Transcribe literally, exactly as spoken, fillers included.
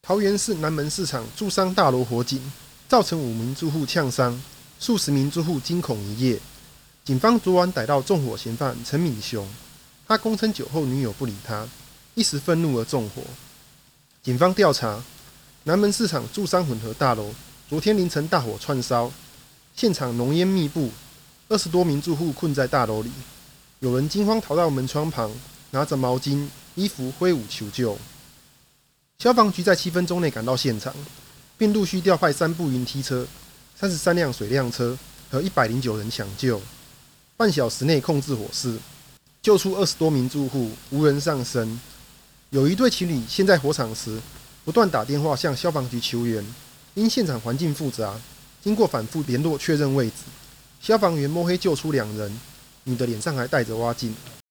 桃园市南门市场住商大楼火警，造成五名住户呛伤，数十名住户惊恐一夜。警方昨晚逮到纵火嫌犯陈敏雄，他供称酒后女友不理他，一时愤怒而纵火。警方调查，南门市场住商混合大楼昨天凌晨大火串烧，现场浓烟密布，二十多名住户困在大楼里，有人惊慌逃到门窗旁，拿着毛巾、衣服挥舞求救。消防局在七分钟内赶到现场，并陆续调派三部云梯车、三十三辆水辆车和一百零九人抢救，半小时内控制火势，救出二十多名住户，无人丧生。有一对情侣陷在火场时，不断打电话向消防局求援，因现场环境复杂，经过反复联络确认位置，消防员摸黑救出两人，女的脸上还带着挖镜。